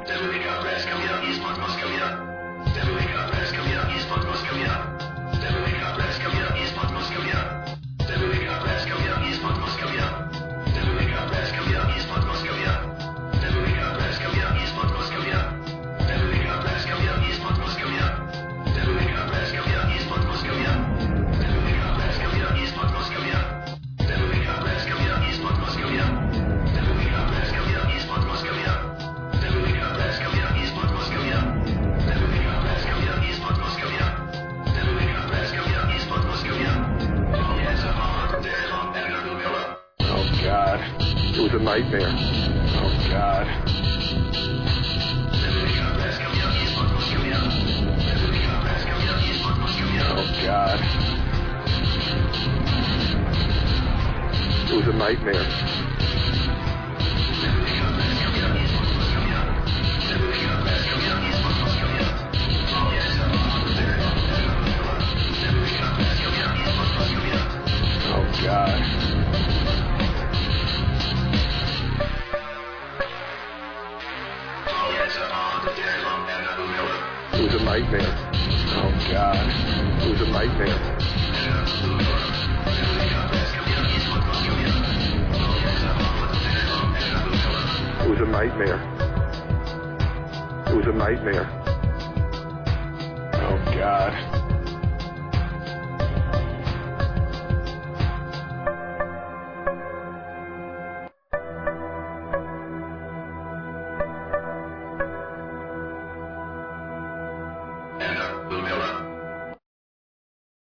It was a nightmare. Oh, God. Oh, God. It was a nightmare. Oh, God. It was a nightmare. Oh, God. It was a nightmare. It was a nightmare. It was a nightmare. Oh, God.